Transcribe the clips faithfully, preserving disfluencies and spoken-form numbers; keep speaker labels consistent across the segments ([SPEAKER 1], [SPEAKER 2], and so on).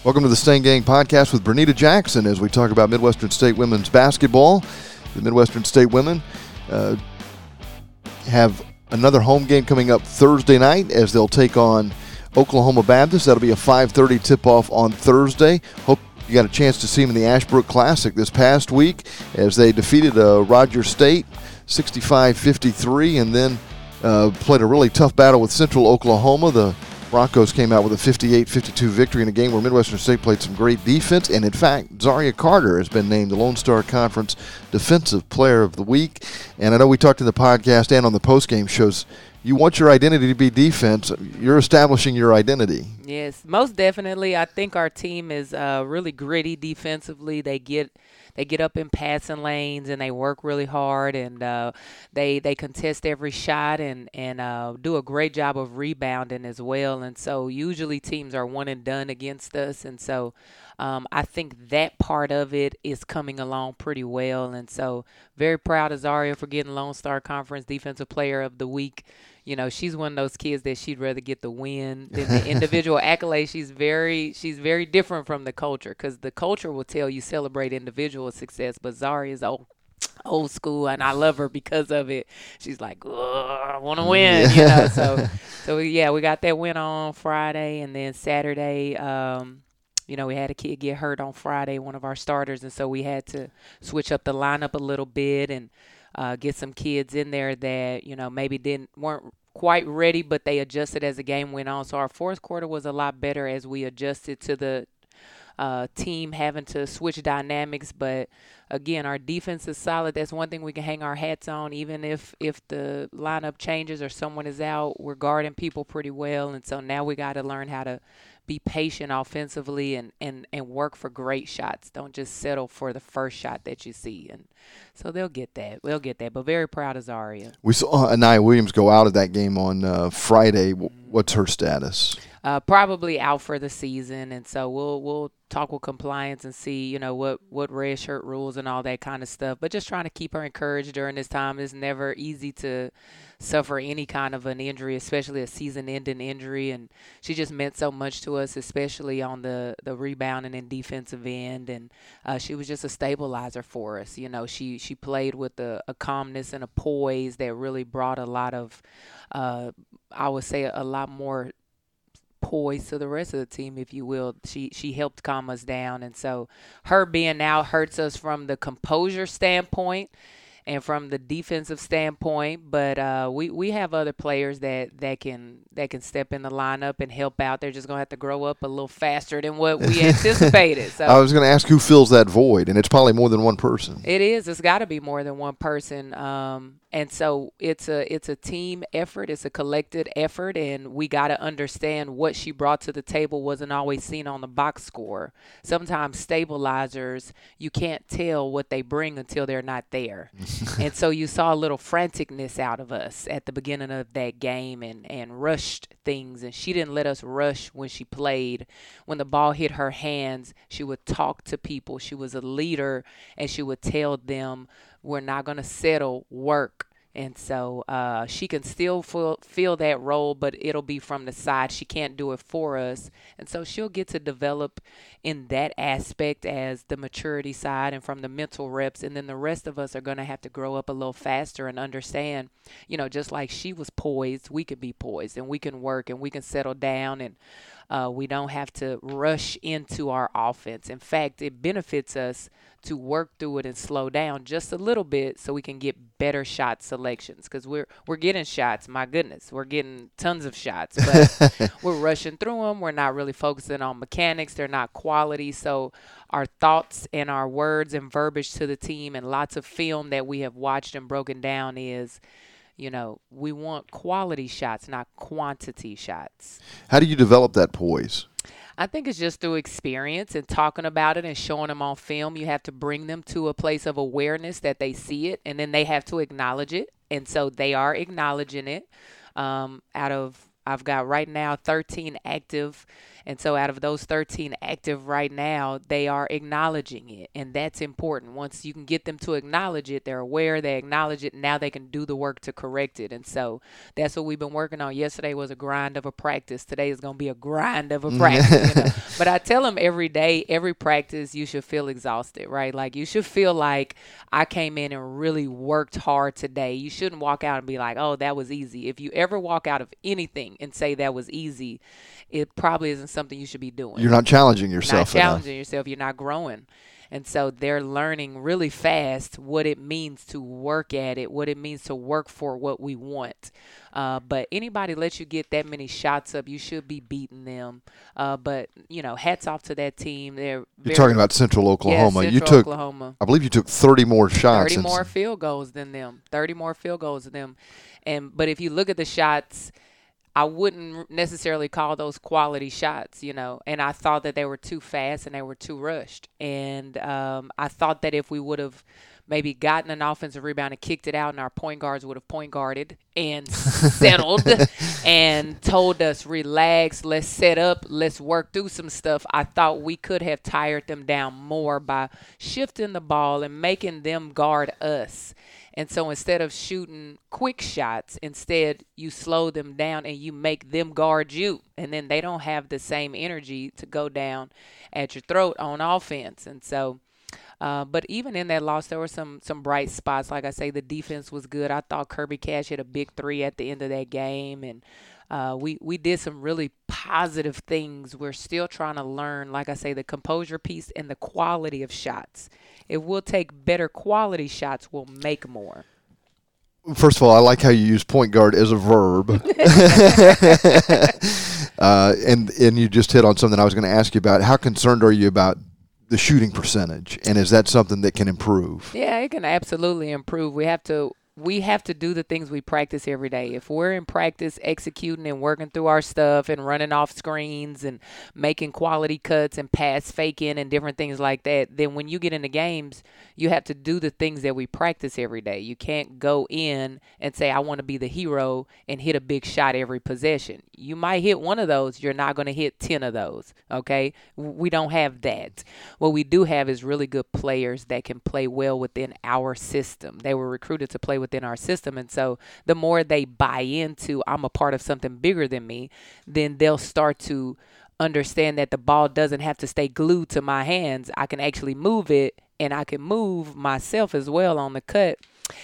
[SPEAKER 1] Welcome to the Stain Gang podcast with Bernita Jackson as we talk about Midwestern State women's basketball. The Midwestern State women uh, have another home game coming up Thursday night as they'll take on Oklahoma Baptist. That'll be a five thirty tip-off on Thursday. Hope you got a chance to see them in the Ashbrook Classic this past week as they defeated uh, Rogers State sixty-five fifty-three and then uh, played a really tough battle with Central Oklahoma. The Broncos came out with a fifty-eight fifty-two victory in a game where Midwestern State played some great defense. And, in fact, Zaria Carter has been named the Lone Star Conference Defensive Player of the Week. And I know we talked in the podcast and on the postgame shows, you want your identity to be defense. You're establishing your identity.
[SPEAKER 2] Yes, most definitely. I think our team is uh, really gritty defensively. They get they get up in passing lanes and they work really hard, and uh, they they contest every shot and and uh, do a great job of rebounding as well. And so usually teams are one and done against us, and so um, I think that part of it is coming along pretty well. And so very proud of Zaria for getting Lone Star Conference Defensive Player of the Week. You know, she's one of those kids that she'd rather get the win than the individual accolade. She's very, she's very different from the culture, because the culture will tell you celebrate individual success, but Zaria is old, old school, and I love her because of it. She's like, I want to win, yeah. you know. So, so yeah, we got that win on Friday, and then Saturday, um, you know, we had a kid get hurt on Friday, one of our starters, and so we had to switch up the lineup a little bit and Uh, get some kids in there that, you know, maybe didn't weren't quite ready, but they adjusted as the game went on. So our fourth quarter was a lot better as we adjusted to the uh, team having to switch dynamics. But, again, our defense is solid. That's one thing we can hang our hats on. Even if, if the lineup changes or someone is out, we're guarding people pretty well. And so now we got to learn how to be patient offensively and, and, and work for great shots. Don't just settle for the first shot that you see. And so they'll get that. We'll get that. But very proud of Zaria.
[SPEAKER 1] We saw Anaya Williams go out of that game on uh, Friday. What's her status?
[SPEAKER 2] Uh, probably out for the season, and so we'll we'll talk with compliance and see, you know, what, what red shirt rules and all that kind of stuff. But just trying to keep her encouraged during this time. It's never easy to suffer any kind of an injury, especially a season-ending injury, and she just meant so much to us, especially on the, the rebounding and defensive end, and uh, she was just a stabilizer for us. You know, she, she played with a, a calmness and a poise that really brought a lot of, uh, I would say, a lot more poise to the rest of the team, if you will. She she helped calm us down, and so her being out hurts us from the composure standpoint and from the defensive standpoint, but uh, we, we have other players that, that can that can step in the lineup and help out. They're just going to have to grow up a little faster than what we anticipated. So
[SPEAKER 1] I was going to ask who fills that void, and it's probably more than one person.
[SPEAKER 2] It is. It's got to be more than one person. Um, and so it's a it's a team effort. It's a collected effort, and we got to understand what she brought to the table wasn't always seen on the box score. Sometimes stabilizers, you can't tell what they bring until they're not there. And so you saw a little franticness out of us at the beginning of that game and, and rushed things. And she didn't let us rush when she played. When the ball hit her hands, she would talk to people. She was a leader, and she would tell them, we're not going to settle, work. And so uh, she can still fill, fill that role, but it'll be from the side. She can't do it for us. And so she'll get to develop in that aspect as the maturity side and from the mental reps. And then the rest of us are going to have to grow up a little faster and understand, you know, just like she was poised, we can be poised, and we can work, and we can settle down, and uh, we don't have to rush into our offense. In fact, it benefits us to work through it and slow down just a little bit so we can get better shot selections, because we're we're getting shots. My goodness, we're getting tons of shots, but we're rushing through them. We're not really focusing on mechanics. They're not quality. So our thoughts and our words and verbiage to the team and lots of film that we have watched and broken down is, you know, we want quality shots, not quantity shots.
[SPEAKER 1] How do you develop that poise?
[SPEAKER 2] I think it's just through experience and talking about it and showing them on film. You have to bring them to a place of awareness that they see it, and then they have to acknowledge it. And so they are acknowledging it um, out of I've got right now thirteen active. And so out of those thirteen active right now, they are acknowledging it. And that's important. Once you can get them to acknowledge it, they're aware, they acknowledge it. Now they can do the work to correct it. And so that's what we've been working on. Yesterday was a grind of a practice. Today is going to be a grind of a practice. You know? But I tell them every day, every practice, you should feel exhausted, right? Like you should feel like I came in and really worked hard today. You shouldn't walk out and be like, oh, that was easy. If you ever walk out of anything and say that was easy, it probably isn't something you should be doing.
[SPEAKER 1] You're not challenging yourself.
[SPEAKER 2] Not challenging enough. yourself. You're not growing. And so they're learning really fast what it means to work at it, what it means to work for what we want. Uh, but anybody lets you get that many shots up, you should be beating them. Uh, but, you know, hats off to that team. They're
[SPEAKER 1] You're
[SPEAKER 2] very,
[SPEAKER 1] talking about Central Oklahoma.
[SPEAKER 2] Yeah, Central
[SPEAKER 1] you took,
[SPEAKER 2] Oklahoma.
[SPEAKER 1] I believe you took thirty more shots.
[SPEAKER 2] thirty more field goals than them. thirty more field goals than them. And But if you look at the shots, I wouldn't necessarily call those quality shots, you know, and I thought that they were too fast and they were too rushed. And um, I thought that if we would have maybe gotten an offensive rebound and kicked it out and our point guards would have point guarded and settled and told us, relax, let's set up, let's work through some stuff, I thought we could have tired them down more by shifting the ball and making them guard us. And so instead of shooting quick shots, instead you slow them down and you make them guard you. And then they don't have the same energy to go down at your throat on offense. And so, uh, but even in that loss, there were some some bright spots. Like I say, the defense was good. I thought Kirby Cash hit a big three at the end of that game. And uh, we, we did some really positive things. We're still trying to learn, like I say, the composure piece and the quality of shots. It will take better quality shots. We'll make more.
[SPEAKER 1] First of all, I like how you use point guard as a verb. uh, and and you just hit on something I was going to ask you about. How concerned are you about the shooting percentage? And is that something that can improve?
[SPEAKER 2] Yeah, it can absolutely improve. We have to we have to do the things we practice every day. If we're in practice executing and working through our stuff and running off screens and making quality cuts and pass faking and different things like that, then when you get into games, you have to do the things that we practice every day. You can't go in and say, I want to be the hero and hit a big shot every possession. You might hit one of those. You're not going to hit ten of those, okay? We don't have that. What we do have is really good players that can play well within our system. They were recruited to play within our system. And so the more they buy into, I'm a part of something bigger than me, then they'll start to understand that the ball doesn't have to stay glued to my hands. I can actually move it, and I can move myself as well on the cut.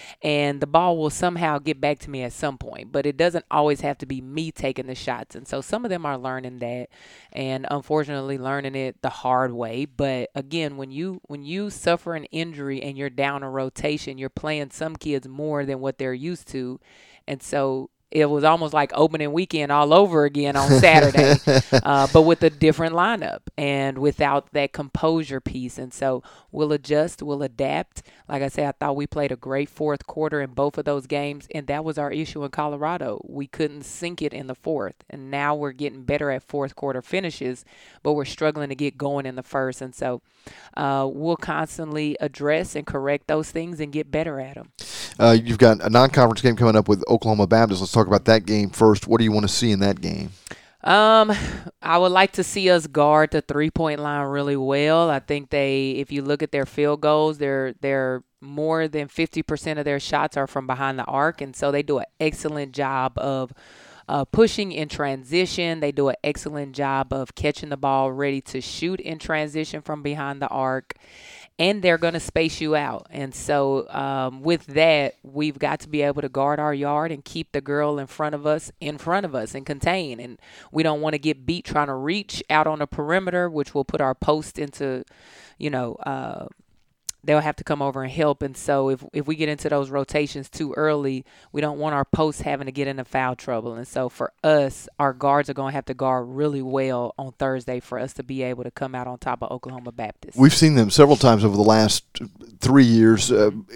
[SPEAKER 2] And the ball will somehow get back to me at some point, but it doesn't always have to be me taking the shots. And so some of them are learning that, and unfortunately learning it the hard way. But again, when you when you suffer an injury and you're down a rotation, you're playing some kids more than what they're used to. And so it was almost like opening weekend all over again on Saturday, uh, but with a different lineup and without that composure piece. And so we'll adjust, we'll adapt. Like I said, I thought we played a great fourth quarter in both of those games, and that was our issue in Colorado. We couldn't sink it in the fourth, and now we're getting better at fourth quarter finishes, but we're struggling to get going in the first. And so uh, we'll constantly address and correct those things and get better at them.
[SPEAKER 1] Uh, you've got a non-conference game coming up with Oklahoma Baptist. Let's talk about that game first. What do you want to see in that game?
[SPEAKER 2] Um, I would like to see us guard the three-point line really well. I think they, if you look at their field goals, they're they're more than fifty percent of their shots are from behind the arc, and so they do an excellent job of uh, pushing in transition. They do an excellent job of catching the ball ready to shoot in transition from behind the arc. And they're going to space you out. And so um, with that, we've got to be able to guard our yard and keep the girl in front of us, in front of us and contain. And we don't want to get beat trying to reach out on the perimeter, which will put our post into, you know, uh, they'll have to come over and help. And so if if we get into those rotations too early, we don't want our posts having to get into foul trouble. And so for us, our guards are going to have to guard really well on Thursday for us to be able to come out on top of Oklahoma Baptist.
[SPEAKER 1] We've seen them several times over the last three years uh,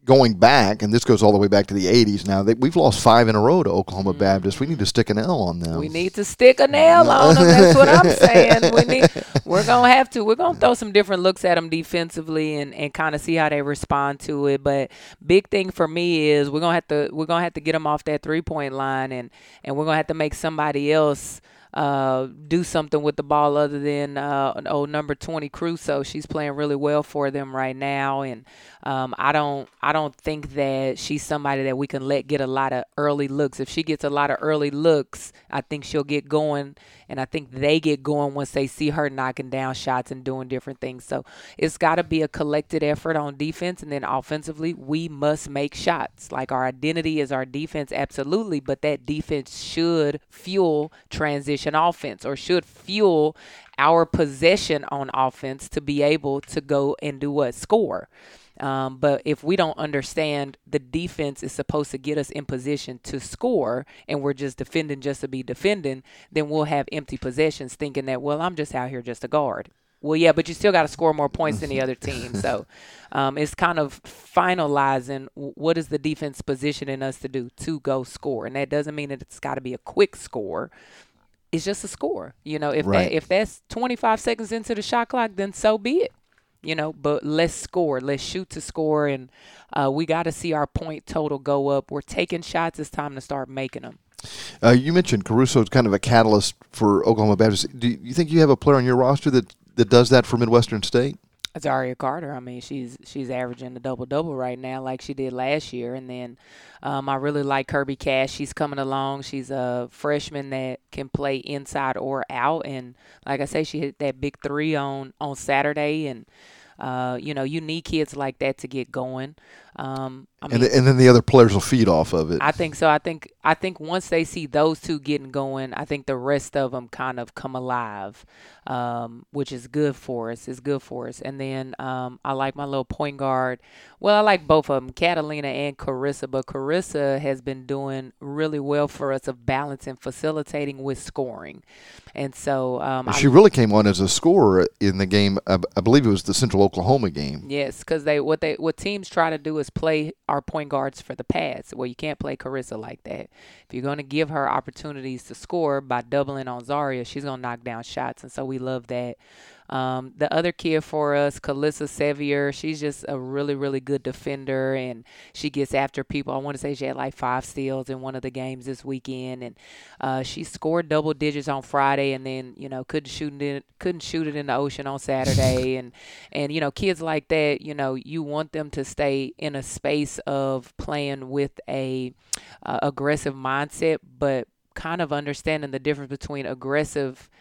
[SPEAKER 1] going back, and this goes all the way back to the eighties now, they, we've lost five in a row to Oklahoma mm-hmm. Baptist. We need to stick an L on them.
[SPEAKER 2] We need to stick a nail on them. That's what I'm saying. We need, we're going to have to. We're going to throw some different looks at them defensively and, and kind of see how they respond to it. But big thing for me is we're going to have to we're going to have to get them off that three-point line, and, and we're going to have to make somebody else Uh, do something with the ball other than uh, an old number twenty Crusoe. She's playing really well for them right now, and um, I don't I don't think that she's somebody that we can let get a lot of early looks. If she gets a lot of early looks, I think she'll get going, and I think they get going once they see her knocking down shots and doing different things. So it's got to be a collected effort on defense, and then offensively, we must make shots. Like our identity is our defense, absolutely, but that defense should fuel transition offense, or should fuel our possession on offense to be able to go and do what? Score. Um, but if we don't understand the defense is supposed to get us in position to score, and we're just defending just to be defending, then we'll have empty possessions thinking that, well, I'm just out here just a guard. Well, yeah, but you still got to score more points than the other team. So um, it's kind of finalizing what is the defense positioning us to do to go score. And that doesn't mean that it's got to be a quick score. It's just a score. You know, if
[SPEAKER 1] right.
[SPEAKER 2] that, if that's twenty-five seconds into the shot clock, then so be it. You know, but let's score. Let's shoot to score, and uh, we got to see our point total go up. We're taking shots. It's time to start making them.
[SPEAKER 1] Uh, you mentioned Caruso is kind of a catalyst for Oklahoma Baptist. Do you think you have a player on your roster that, that does that for Midwestern State?
[SPEAKER 2] Zaria Carter. I mean, she's she's averaging a double-double right now like she did last year. And then um, I really like Kirby Cash. She's coming along. She's a freshman that can play inside or out. And like I say, she hit that big three on, on Saturday. And, uh, you know, you need kids like that to get going. Um, I mean,
[SPEAKER 1] and, the, and then the other players will feed off of it.
[SPEAKER 2] I think so. I think I think once they see those two getting going, I think the rest of them kind of come alive, um, which is good for us. It's good for us. And then um, I like my little point guard. Well, I like both of them, Catalina and Carissa. But Carissa has been doing really well for us of balancing, facilitating with scoring. And so um,
[SPEAKER 1] she
[SPEAKER 2] I,
[SPEAKER 1] really came on as a scorer in the game. I, I believe it was the Central Oklahoma game.
[SPEAKER 2] Yes, because they what they what teams try to do is play our point guards for the pass. Well, you can't play Carissa like that. If you're going to give her opportunities to score by doubling on Zaria, she's going to knock down shots, and so we love that. Um, the other kid for us, Calissa Sevier, she's just a really, really good defender, and she gets after people. I want to say she had like five steals in one of the games this weekend, and uh, she scored double digits on Friday, and then you know couldn't shoot it in, couldn't shoot it in the ocean on Saturday, and and you know kids like that, you know you want them to stay in a space of playing with a uh, aggressive mindset, but kind of understanding the difference between aggressive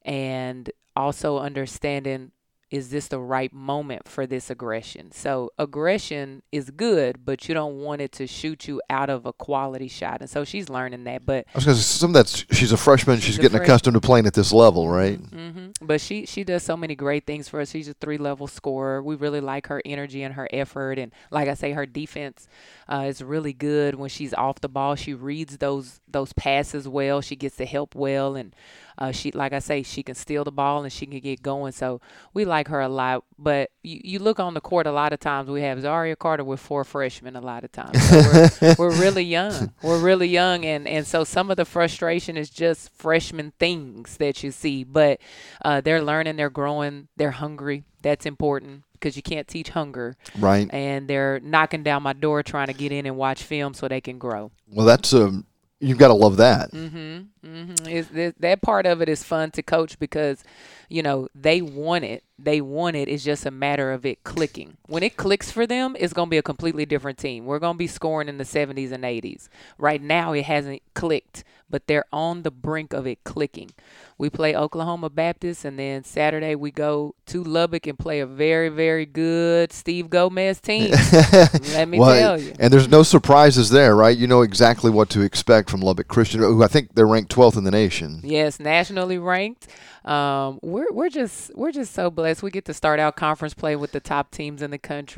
[SPEAKER 2] and also understanding, is this the right moment for this aggression? So aggression is good, but you don't want it to shoot you out of a quality shot. And so she's learning that. But
[SPEAKER 1] I was going to say, some of that's, she's a freshman. She's, she's getting freshman. accustomed to playing at this level, right?
[SPEAKER 2] Mm-hmm. But she, she does so many great things for us. She's a three-level scorer. We really like her energy and her effort. And like I say, her defense uh, is really good when she's off the ball. She reads those those passes well. She gets the help well. And Uh, she, like I say, she can steal the ball and she can get going. So we like her a lot. But you, you look on the court, a lot of times we have Zaria Carter with four freshmen a lot of times. So we're, we're really young. We're really young. And, and so some of the frustration is just freshman things that you see. But uh, they're learning, they're growing, they're hungry. That's important because you can't teach hunger.
[SPEAKER 1] Right.
[SPEAKER 2] And they're knocking down my door trying to get in and watch film so they can grow.
[SPEAKER 1] Well, that's um. You've got to love that.
[SPEAKER 2] Mm-hmm. Mm-hmm. It's, it, that part of it is fun to coach because, you know, they want it. They want it. It's just a matter of it clicking. When it clicks for them, it's going to be a completely different team. We're going to be scoring in the seventies and eighties. Right now, it hasn't clicked, but they're on the brink of it clicking. We play Oklahoma Baptist, and then Saturday we go to Lubbock and play a very, very good Steve Gomez team. Let me
[SPEAKER 1] well,
[SPEAKER 2] tell you.
[SPEAKER 1] And there's no surprises there, right? You know exactly what to expect from Lubbock Christian, who I think they're ranked twelfth in the nation.
[SPEAKER 2] Yes, nationally ranked. Um, we're we're just we're just so blessed. We get to start out conference play with the top teams in the country.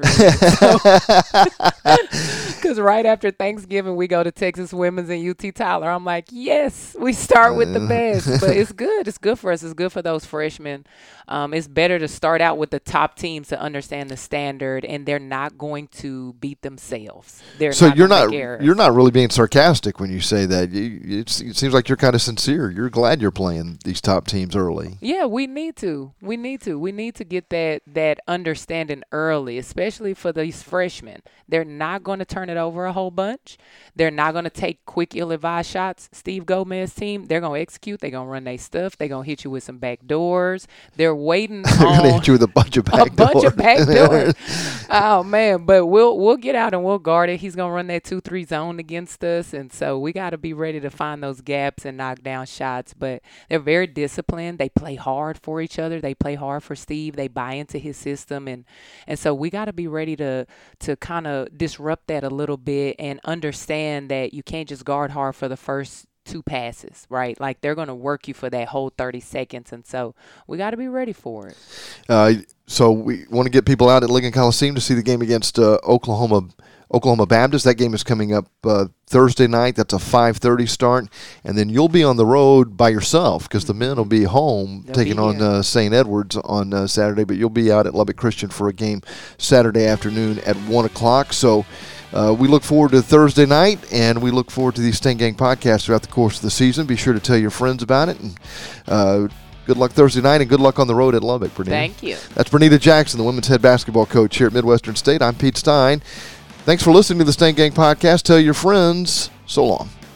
[SPEAKER 2] Because right after Thanksgiving, we go to Texas Women's and U T Tyler. I'm like, yes, we start with the best. But it's good. It's good for us. It's good for those freshmen. Um, it's better to start out with the top teams to understand the standard, and they're not going to beat themselves. They're
[SPEAKER 1] so
[SPEAKER 2] not
[SPEAKER 1] you're
[SPEAKER 2] gonna
[SPEAKER 1] not
[SPEAKER 2] make errors.
[SPEAKER 1] you're not really being sarcastic when you say that. You, it, it seems like you're kind of sincere. You're glad you're playing these top teams early.
[SPEAKER 2] Yeah, we need to. We need to. We need to get that that understanding early, especially for these freshmen. They're not going to turn it over a whole bunch. They're not going to take quick, ill-advised shots. Steve Gomez's team, they're going to execute. They're going to run their stuff. They're going to hit you with some back doors. They're waiting
[SPEAKER 1] They're
[SPEAKER 2] on
[SPEAKER 1] going to hit you with a bunch of back
[SPEAKER 2] a bunch
[SPEAKER 1] doors.
[SPEAKER 2] of back doors. Oh, man. But we'll we'll get out and we'll guard it. He's going to run that two three zone against us. And so we got to be ready to find those gaps and knock down shots. But they're very disciplined. They play hard for each other. They play hard for Steve. They buy into his system. And, and so we got to be ready to, to kind of disrupt that a little bit and understand that you can't just guard hard for the first two passes, right? Like they're going to work you for that whole thirty seconds. And so we got to be ready for it.
[SPEAKER 1] Uh, so we want to get people out at Lincoln Coliseum to see the game against uh, Oklahoma Oklahoma Baptist. That game is coming up uh, Thursday night. That's a five thirty start. And then you'll be on the road by yourself because the men will be home
[SPEAKER 2] They'll
[SPEAKER 1] taking
[SPEAKER 2] be
[SPEAKER 1] on uh, Saint Edwards on uh, Saturday. But you'll be out at Lubbock Christian for a game Saturday afternoon at one o'clock. So uh, we look forward to Thursday night, and we look forward to these Stain Gang podcasts throughout the course of the season. Be sure to tell your friends about it. And uh, good luck Thursday night, and good luck on the road at Lubbock, Bernita.
[SPEAKER 2] Thank you.
[SPEAKER 1] That's Bernita Jackson, the women's head basketball coach here at Midwestern State. I'm Pete Stein. Thanks for listening to the Stain Gang podcast. Tell your friends so long.